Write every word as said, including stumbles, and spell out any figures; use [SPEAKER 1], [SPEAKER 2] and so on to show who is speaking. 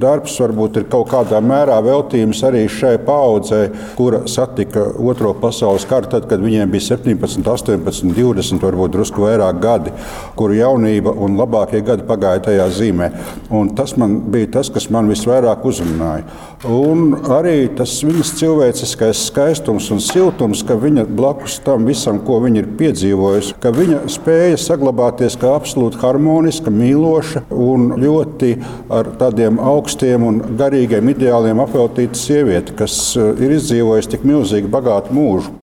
[SPEAKER 1] darbs varbūt ir kaut kādā mērā veltījums arī šai paaudzei, kura satika Otro pasaules karu, tad, kad viņiem bija septiņpadsmit, astoņpadsmit, divdesmit, varbūt drusku vairāk gadi, kuru jaunība un labākie gadi pagāja tajā zīmē. Un tas man bija tas, kas man visvairāk uzrunāja. Un arī tas viņas cilvēciskais skaistums un siltums, ka viņa blakus tam visam, ko viņa ir piedzīvojusi, ka viņa spēja saglabāties kā absolūti harmoniska, mīloša un ļoti ar tādiem augstiem un garīgiem ideāliem apveltīta sieviete, kas ir izdzīvojusi tik milzīgi bagātu mūžu.